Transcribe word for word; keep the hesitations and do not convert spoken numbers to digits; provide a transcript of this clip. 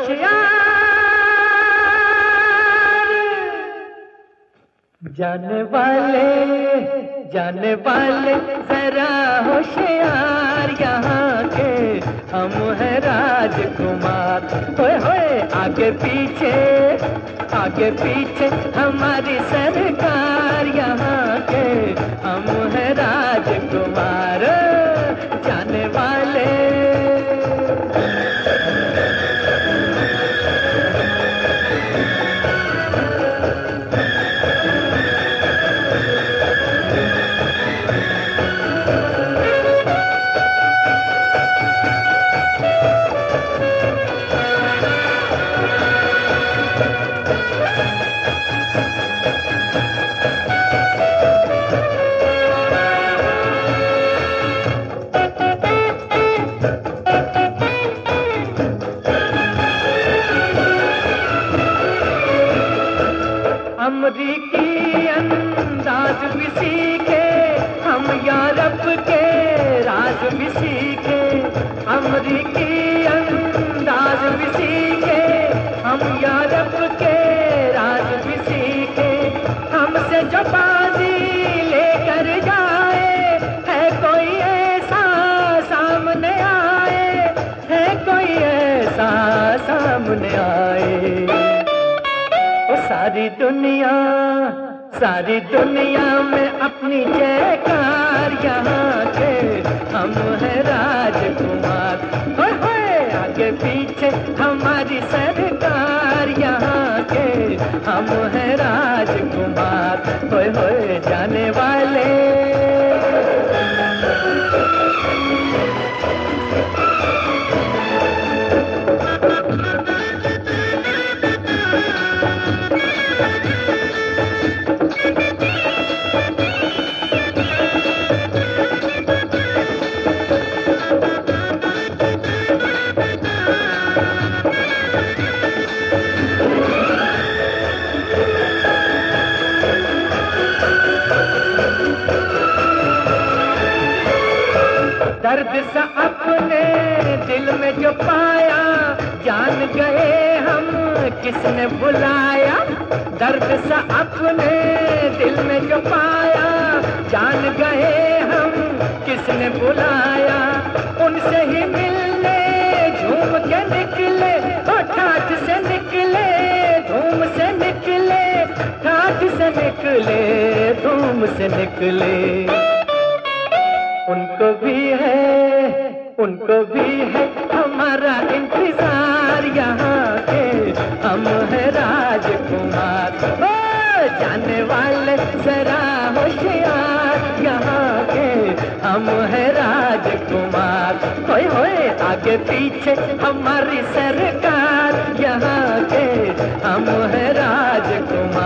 होशियार, जाने वाले जाने वाले जरा होशियार, यहाँ के हम हैं राजकुमार। होए होए आगे पीछे आगे पीछे हमारी सरकार, यहाँ के हम हैं राजकुमार। जाने वाले अमरीकी अंदाज भी सीखे हम, यूरोप के राज भी सीखे। अमरीकी अंदाज भी सीखे हम, यूरोप के राज भी सीखे। हमसे जो बाजी लेकर जाए, है कोई ऐसा सामने आए, है कोई ऐसा सामने आए। सारी दुनिया सारी दुनिया में अपनी जयकार, यहाँ के हम हैं राजकुमार। होए होए आगे पीछे हमारी सरकार, यहाँ के हम हैं राजकुमार। होए होए जाने वाले दर्द सा अपने दिल में जो पाया, जान गए हम किसने बुलाया। दर्द सा अपने दिल में जो पाया, जान गए हम किसने बुलाया। उनसे ही मिलने झूम के निकले, और ठाठ से निकले धूम से निकले, ठाठ से निकले धूम से निकले। उनको भी है उनको भी है हमारा इंतजार, यहाँ के हम हैं राजकुमार। ओ जाने वाले जरा होशियार, यहाँ के हम हैं राजकुमार। होए होए आगे पीछे हमारी सरकार, यहाँ के हम हैं राजकुमार।